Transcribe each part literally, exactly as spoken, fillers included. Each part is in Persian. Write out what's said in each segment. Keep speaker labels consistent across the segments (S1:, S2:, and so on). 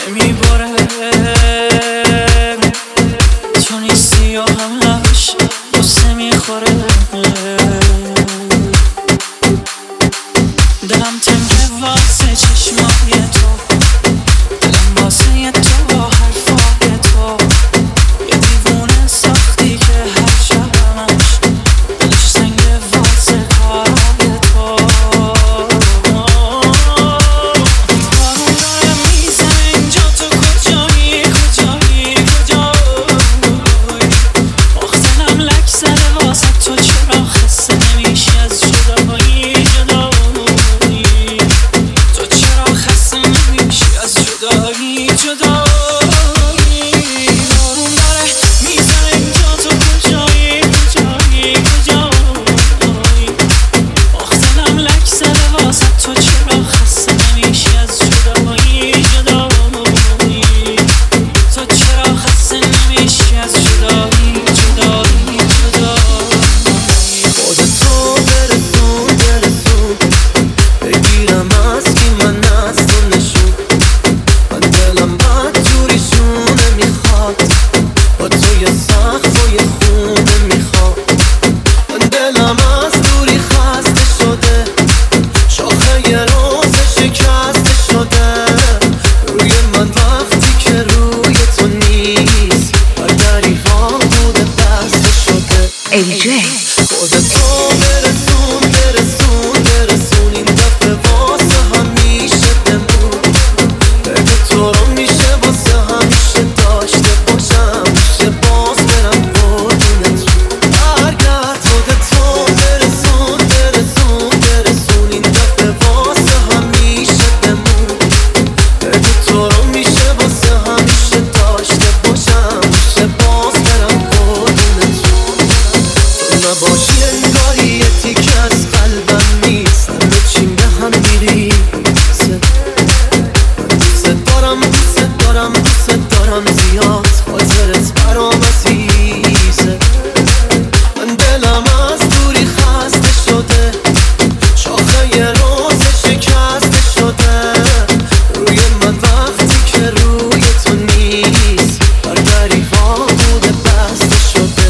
S1: نمیباره، تو نیستی و همش قصه میخوره. دلم تنگه واسه چشمای تو، دلم واسه تو با حرفای تو. یه دیوونه ساختی که هر شبمش دلش سنگه واسه کارای تو. بارون داره میزنه اینجا، تو کجایی کجایی کجایی؟ آخ دلم لک زده واسه تو، چرا خسته نمیشی از جدایی جدایی؟ تو چرا خسته نمیشی از جدایی جدایی؟ بارون داره میزنه اینجا، تو کجایی کجایی کجایی؟ آخ دلم لک زده واسه تو، چرا خسته نمیشی از جدایی جدایی؟ تو چرا خسته نمیشی از جدایی جدایی جدایی؟
S2: خودتو برسون برسون، بگیرم از کی من از تو نشون. من دلم بد جوریشونه میخواد، با تو یه سقف و یه خونه میخواد. من دلم از دوری خسته شده، شاخه یه روز شکسته شده. روی من وقتی که روی تو نیست، بر دریغا بوده بسته شده.
S3: ای جی
S2: خودتو برسون برسون برسون، این دفعه واسه همیشه بمون. بگو تو رو میشه واسه همیشه داشته باشم، میشه باز برم قربونت. برگرد خودتو برسون برسون برسون، این دفعه واسه همیشه بمون. بگو تو رو میشه واسه همیشه داشته باشم، میشه باز برم قربونت. تو نباشی انگاری یه تیکه از قلبم نیست، همه چیم به هم میریزه. من دوست دارم دوست دارم دوست دارم زیاد، خاطرت برام عزیزه. من دلم از دوری خسته شده، شاخه یه روز شکسته شده. روی من وقتی که روی تو نیست، بر دریغا بوده بسته شده.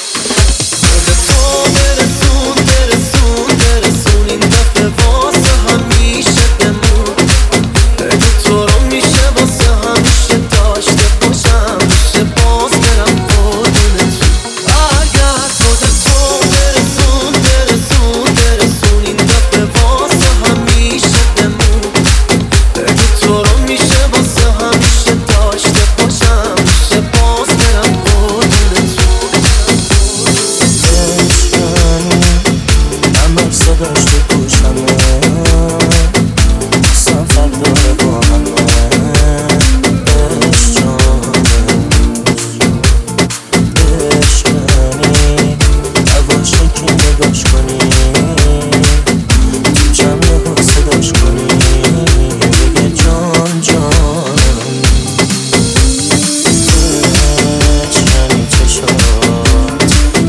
S2: خودتو برسون برسون برسون، این دفعه واسه همیشه بمون. بگو تو رو میشه واسه همیشه داشته باشم، میشه باز برم قربونت. برگرد خودتو برسون برسون برسون، این دفعه واسه همیشه بمون. بگو تو رو میشه واسه همیشه داشته باشم، میشه باز برم قربونت.
S4: همه صداش تو گوشمه، سفر داره با همه. عشق جانه عشقنی، نباشه که نگاش کنی، تو جمعه با صداش کنی، بگه جان جانم. عشقنی چشات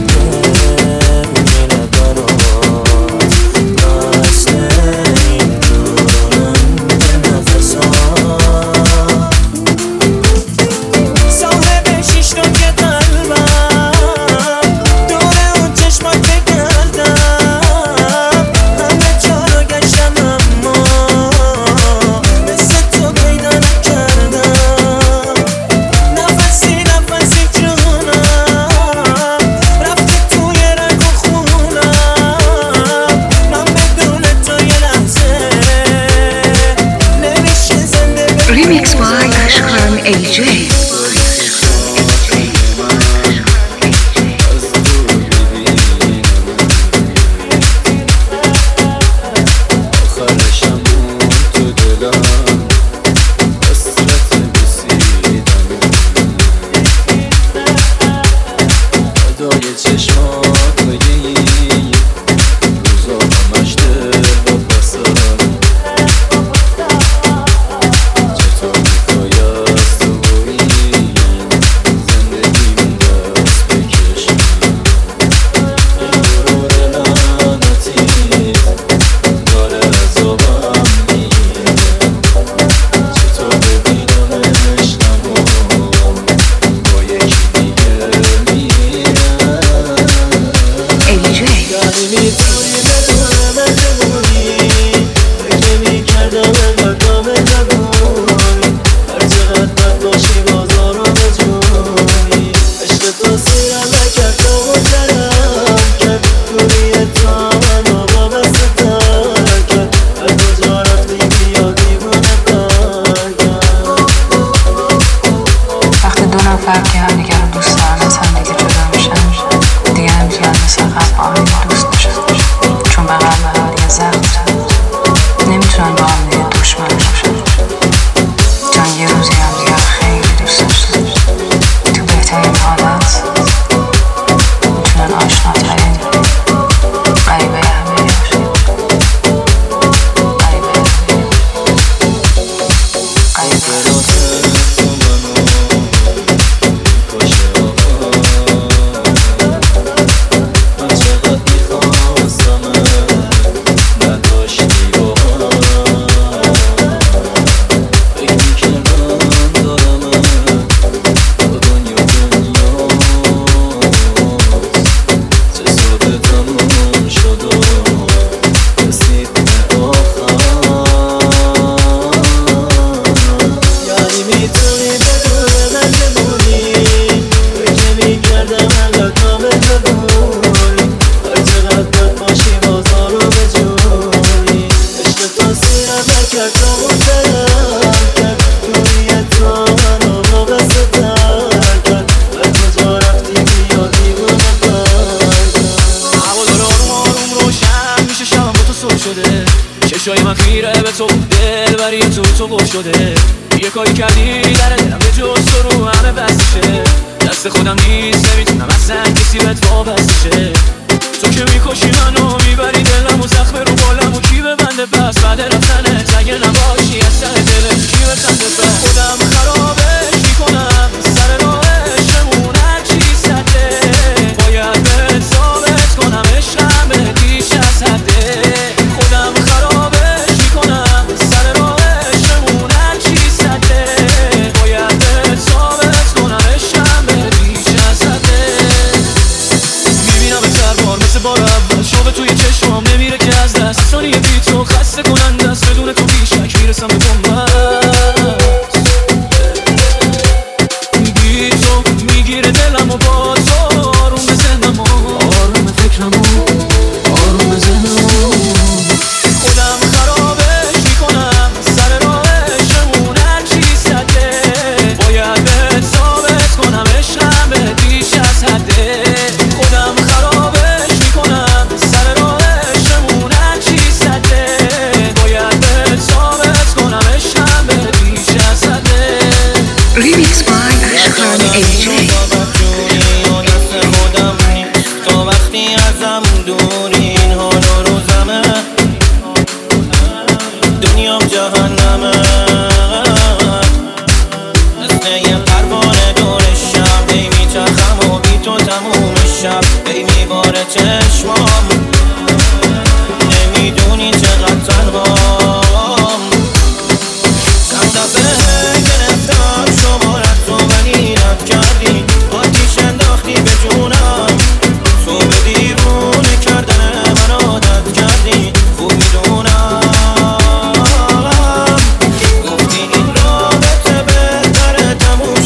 S4: نمیره برات، مثل اینجورم به نفسات. صاحب شیش نوک قلبم، دوره اون چشمات بگردم. همه جا رو گشتم اما مثل تو پیدا نکردم. نفسی نفسی جونم رفتی توی رگ و خونم. من بدون تو یه لحظه نمیشه زنده بمونم.
S3: ریمیکس بای اشکان ای جی.
S2: آخرشم اون تو دلم، حسرت بسیدم. فدای چشمات بگی روزا همش دل و بسم. چطور میخوای از تو
S3: نفر که هم دیگر رو دوست دارن از هم دیگه جدا میشن دیگه نمیتونن مثل قبل با هم دوست باشن، چون به قلب هم دیگه زخم زد. نمیتونن با هم دیگه دشمن باشن، چون یه روزی هم دیگه خیلی دوست داشتن. تو بهترین حالت میتونن آشناترین غریبه همه باشن. غریبه غریبه چشای من خیره به تو، دل بری تو تو گل شده. یه کاری کردی در دلم به جز تو رو همه بستشه. دست خودم نیست نمیتونم اصلا کسی بهت وابستشه. تو که میکشی منو میبری دلم و زخم رو بالم و کی ببنده پس بعد رفتنت اگه نباشی از ته دلت کی بخنده پس. خودم خرابش میکنم سر راهشمون هرچی سده. باید بهت ثابت کنم عشقم بهت بیش از حده. خودم خرابش میکنم سر راهشمون هرچی سده. باید بهت ثابت کنم عشقم بهت بیش از حده. میبینم بهتر بار مثل بار اول شوق توی چشمام نمیره که از دست. ثانیه بی تو خسته کننده است، بدون تو بیشک میرسم به بنبست. بی تو میگیره دلم و با تو آروم به ذهنم و آروم فکرم و آروم به ذهنم و خودم خرابش میکنم سر راهشمون هرچی سده. باید بهت ثابت کنم عشقم بهت بیش از حده. خودم خرابش میکنم سر راهشمون هرچی سده. باید بهت ثابت کنم عشقم بهت بیش از حده. Remix by Ashkan ای جی.
S4: تا وقتی ازم دوری این حال و روزمه دنیام جهنمه. مثل یه پروانه دور شب ای میچرخم و بی تو تموم شب ای میباره چشمام. نمیدونی چقدر تنهام. چند دفعه گرفتم شمارت رو ولی رد کردی. آتیش انداختی به جونم. تو به دیوونه کردن من عادت کردی. خوب میدونم گفتی این رابطه بهتره تموم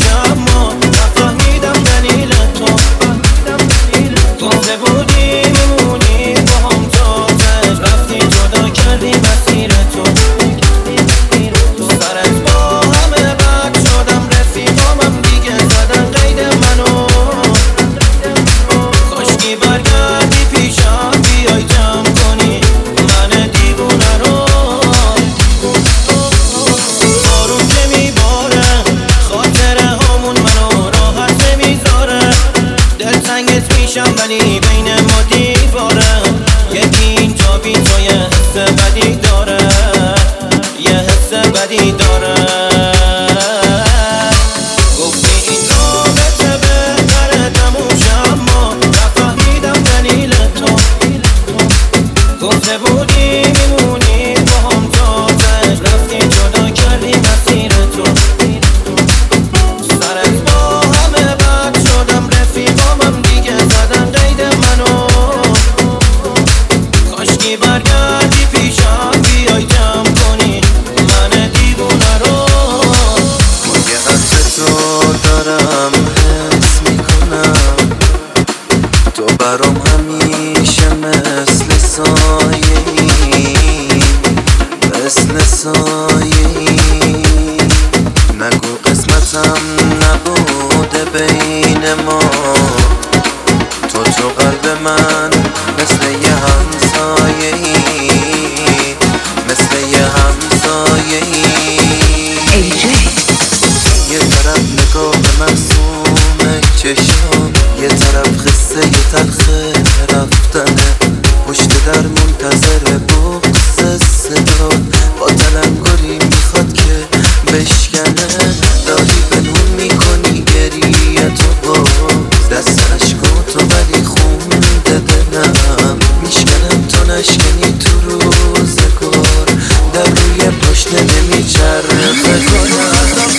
S2: چشام یه طرف قصه یه تلخه رفتنه، پشت در منتظر بغض صدا با تلنگری میخواد که بشکنه. داری بنون میکنی گریه تو باز، دست عشقاتو ولی خونده دلم میشکنم تا نشکنی تو روزگار، در روی پاشنه نمیچرخه کنم.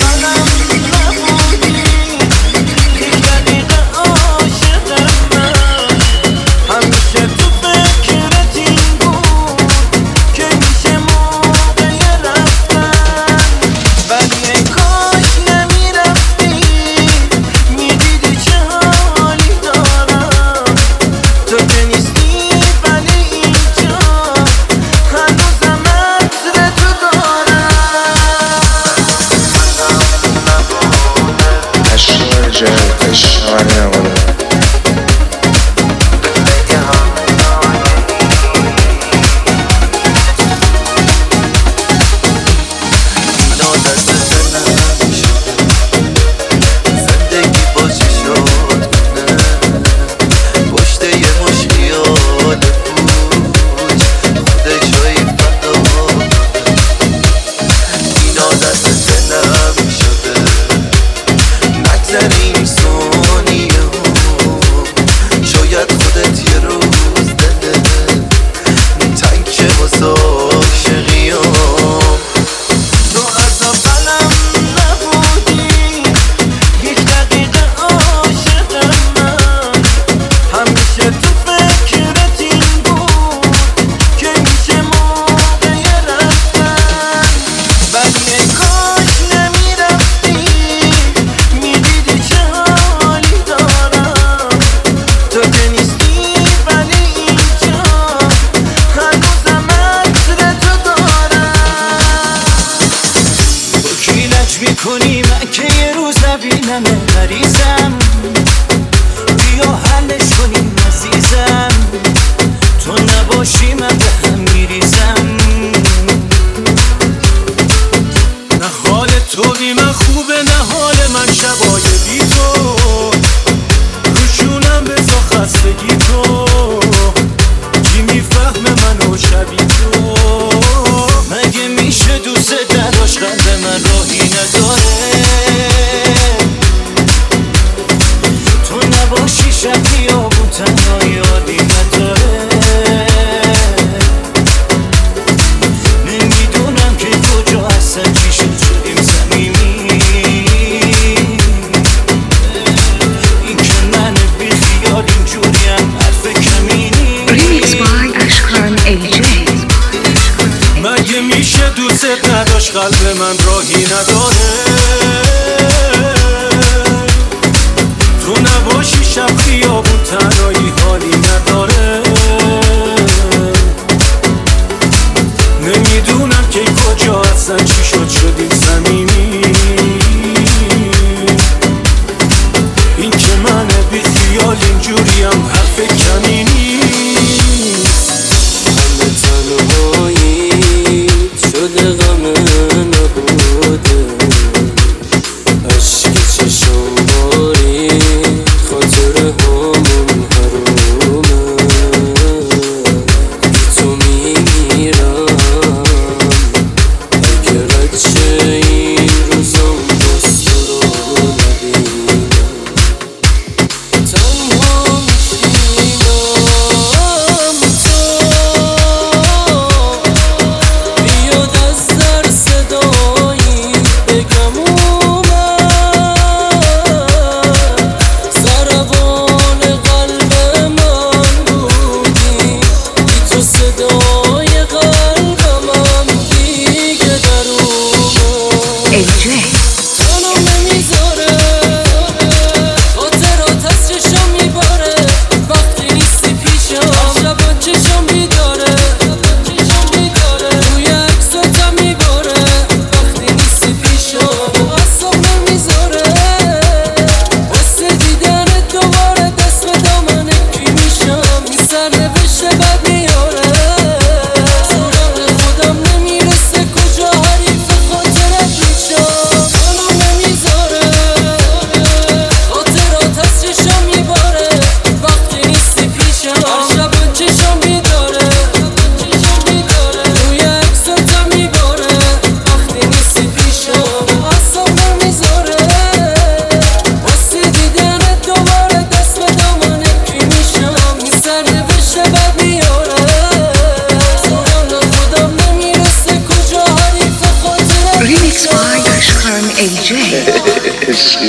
S1: میکنی من که یه روز نبینم مریضم، بیا حلش کنیم عزیزم، تو نباشی من به هم میریزم. نه حال تو بی من خوبه نه حال من شبای بی تو، روشونم بزا خستگی تو، کی میفهمه منو شبی تو؟ مگه میشه دوست نداشت قلب من راهی نداره، تو نباشی شب خیابون تنها یادی نداره. نمیدونم که کجا هستن چی شد شدیم صمیمی، این که من بی خیال اینجوریم حرف کمینی.
S5: Remix by Ashkan ای جی.
S1: مگه میشه دوست نداشت قلب من راهی نداره، تو نباشی شب خیابون تنهایی حالی نداره. نمیدونم که کجا هستن چی شد شدیم صمیمی، این که من بی خیال اینجوریم حرف کمی نیست.
S2: همه تنهایی شده غم من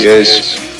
S6: yes.